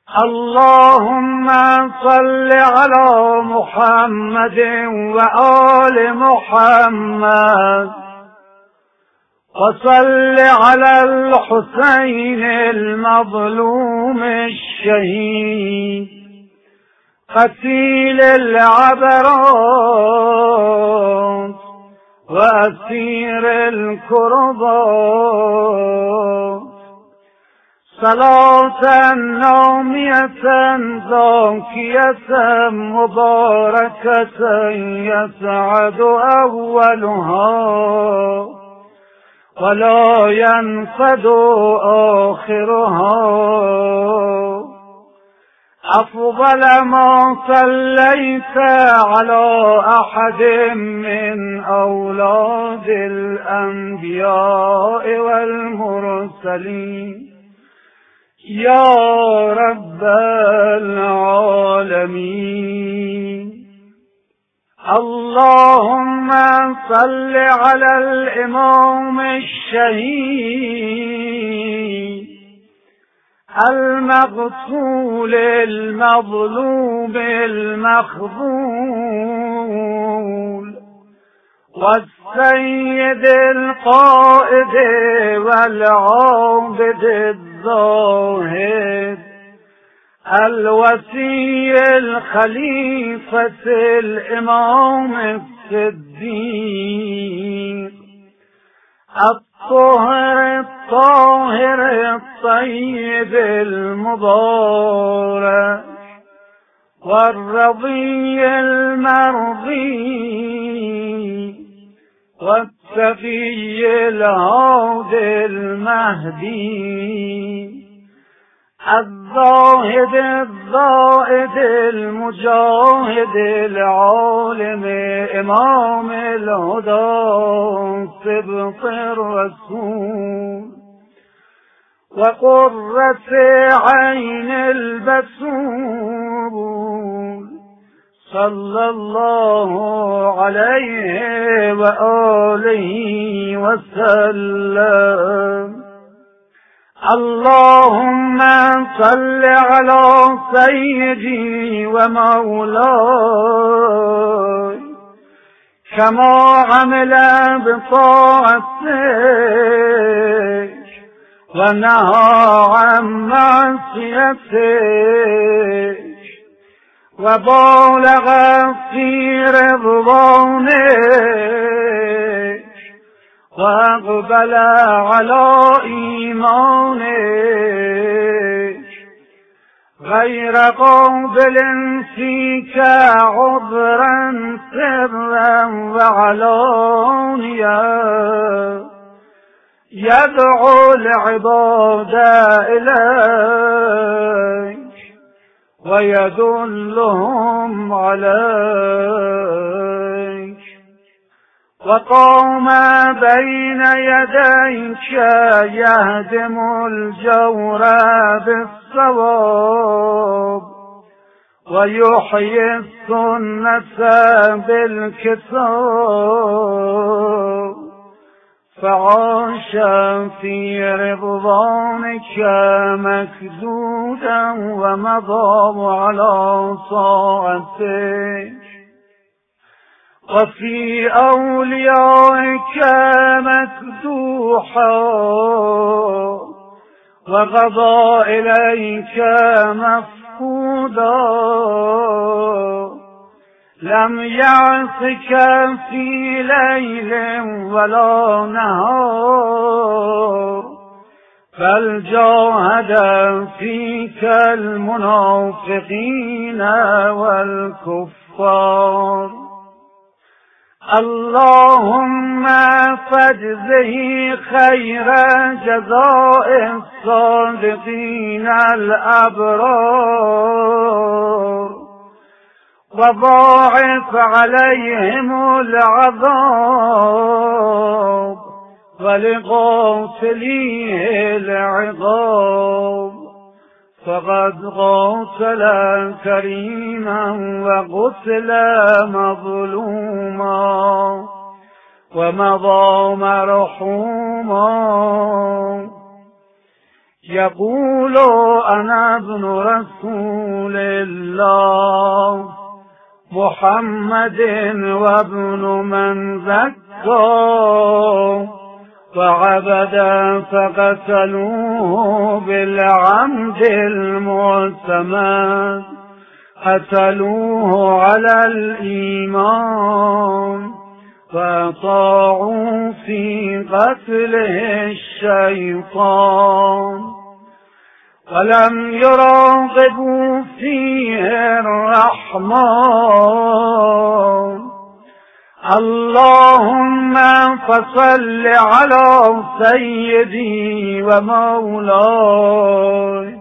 اللهم صل على محمد وآل محمد، وصل على الحسين المظلوم الشهيد قتيل العبرات وأسير الكربات، صلاة نامية زاكية مباركة يسعد أولها ولا ينفد آخرها. أفضل ما صليت على أحد من أولاد الأنبياء والمرسلين يا رب العالمين. اللهم صل على الإمام الشهيد المقتول المظلوم المخذول، والسيد القائد والعابد الزاهد، الوصي الخليفة الإمام الصديق، الطاهر الطاهر الطيب المبارك، والرضي المرضي، والتقي الهادي المهدي، الزاهد الزائد المجاهد العالم إمام الهدى سبط الرسول، وقرة عين البسول، صلى الله عليه وآله وسلم. اللهم صل على سيدي ومولاي كما عمل بطاعتك ونهى عن معصيتك وبالغ في رضوانك وأقبل على إيمانك غير قابل فيك عذرا سرا وعلانيا، يدعو العباد إليك ويدلهم عليك، وقام بين يديك يهدم الجور بالصواب ويحيي السنة بالكتاب، فعاش في رضوانك مكدودا ومضى على طاعتك، وفي أوليائك مكدوحا وقضى إليك مفقودا، لم يعصك في ليل ولا نهار، بل جاهد فيك المنافقين والكفار. اللهم فاجزه خير جزاء الصادقين الأبرار، وضاعف عليهم العذاب ولقاتليه العقاب، فقد قاتل كريما وقتل مظلوما ومضى مرحوما. يقول أنا ابن رسول الله محمد وابن من زكاه، فعبدا فقتلوه بالعمد المعتمد، قتلوه على الإيمان، فطاعوا في قتله الشيطان، ولم يراغبوا فيه الرحمن. اللهم فصل على سيدي ومولاي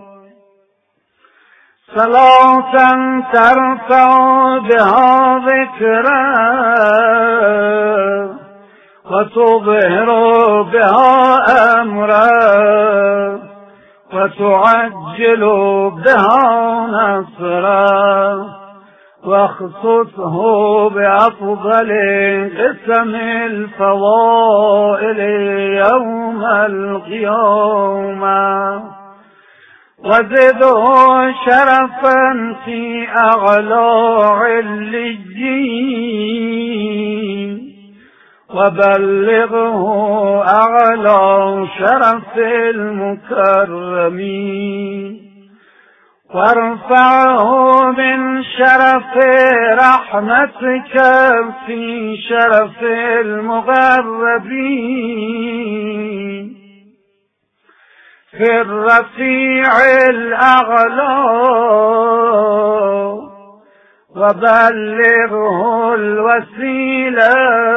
صلاة ترفع بها ذكرا وتظهر بها أمرا وتعجل بها نصرا، واخصصه بأفضل قسم الفضائل يوم القيامة، وزده شرفا في أعلى عليين، وبلغه أعلى شرف المكرمين، وارفعه من شرف رحمتك في شرف المغربين في الرفيع الأعلى، وبلغه الوسيلة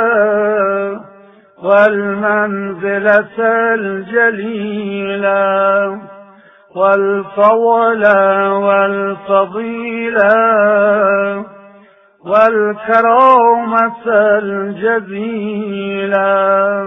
والمنزلة الجليلة والفضل والفضيلة والكرامة الجزيلة.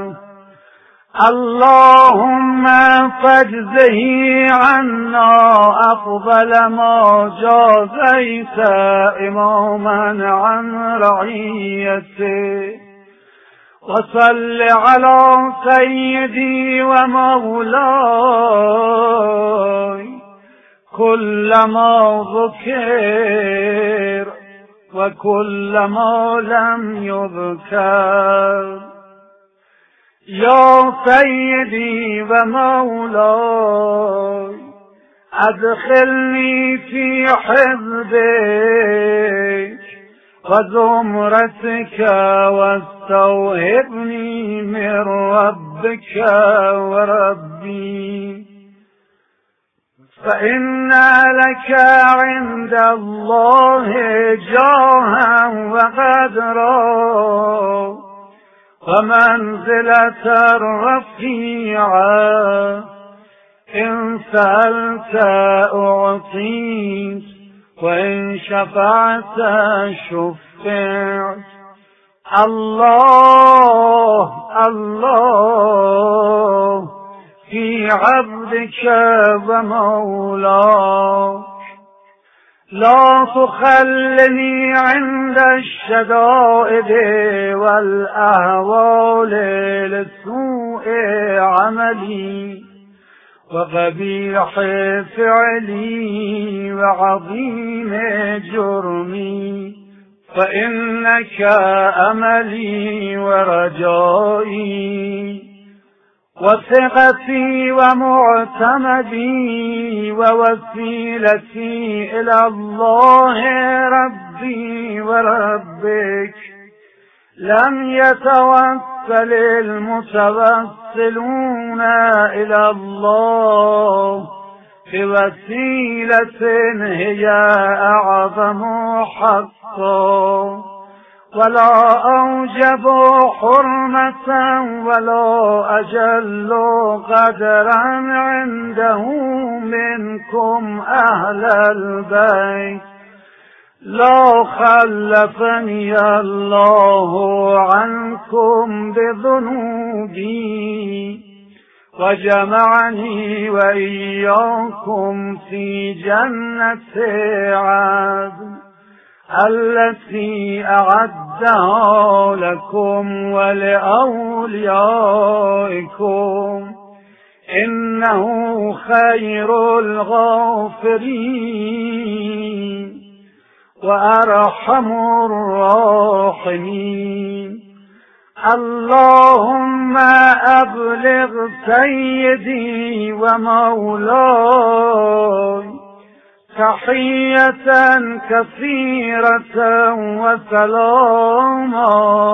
اللهم فاجزه عنا أفضل ما جازيت إماما عن رعيته، وصل على سيدي ومولاي كلما ذكر وكلما لم يذكر. يا سيدي ومولاي أدخلني في حزبك وزمرتك، واستوهبني من ربك وربي، فإن لك عند الله جاها وقدرا ومنزلة رفيعة، إن سألت أعطيت وإن شفعت شفعت. الله الله في عبدك ومولاك، لا تخلني عند الشدائد والأهوال لسوء عملي وقبيح فعلي وعظيم جرمي، فإنك أملي ورجائي وثقتي ومعتمدي ووسيلتي إلى الله ربي وربك. لم يتوسل المتوسلون إلى الله بوسيلة هي أعظم حقا، ولا أوجب حرمة ولا أجل قدرا عنده منكم أهل البيت. لا خلفني الله عنكم بذنوبي وجمعني وإياكم في جنة عدن التي أعدها لكم ولأوليائكم إنه خير الغافرين وأرحم الراحمين. اللهم أبلغ سيدي ومولاي تحية كثيرة وسلاما،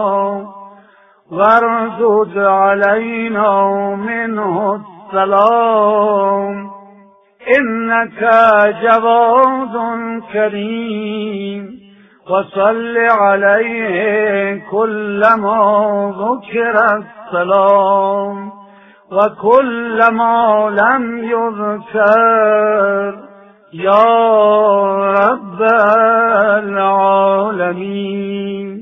واردد علينا منه السلام، إنك جواد كريم. وصل عليه كلما ذكر السلام وكلما لم يذكر، يا رب العالمين.